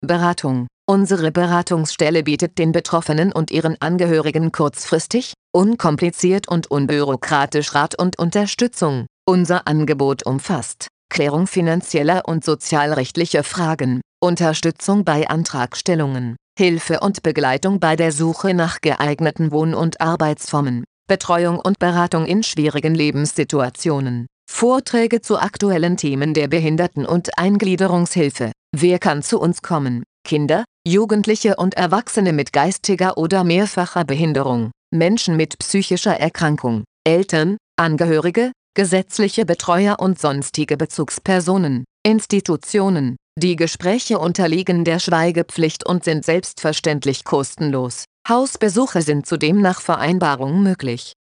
Beratung. Unsere Beratungsstelle bietet den Betroffenen und ihren Angehörigen kurzfristig, unkompliziert und unbürokratisch Rat und Unterstützung. Unser Angebot umfasst Klärung finanzieller und sozialrechtlicher Fragen, Unterstützung bei Antragstellungen, Hilfe und Begleitung bei der Suche nach geeigneten Wohn- und Arbeitsformen, Betreuung und Beratung in schwierigen Lebenssituationen, Vorträge zu aktuellen Themen der Behinderten- und Eingliederungshilfe. Wer kann zu uns kommen? Kinder, Jugendliche und Erwachsene mit geistiger oder mehrfacher Behinderung, Menschen mit psychischer Erkrankung, Eltern, Angehörige, gesetzliche Betreuer und sonstige Bezugspersonen, Institutionen. Die Gespräche unterliegen der Schweigepflicht und sind selbstverständlich kostenlos. Hausbesuche sind zudem nach Vereinbarung möglich.